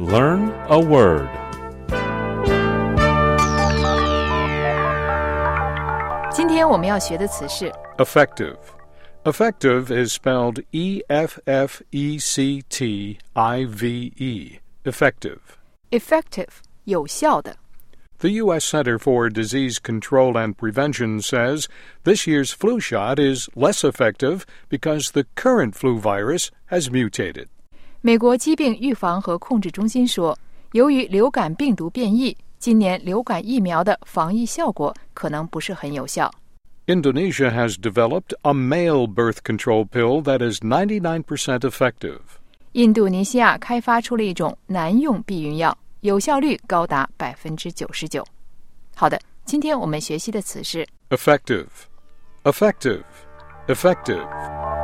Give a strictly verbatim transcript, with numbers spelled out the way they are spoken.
Learn a word. 今天我们要学的词是 Effective. Effective is spelled E F F E C T I V E. Effective. effective 有效的。 The U S Center for Disease Control and Prevention says this year's flu shot is less effective because the current flu virus has mutated. 美国疾病预防和控制中心说，由于流感病毒变异，今年流感疫苗的防疫效果可能不是很有效。 Indonesia has developed a male birth control pill that is ninety-nine percent effective. 印度尼西亚开发出了一种男用避孕药，有效率高达 百分之九十九。 好的，今天我们学习的词是 Effective. Effective. Effective.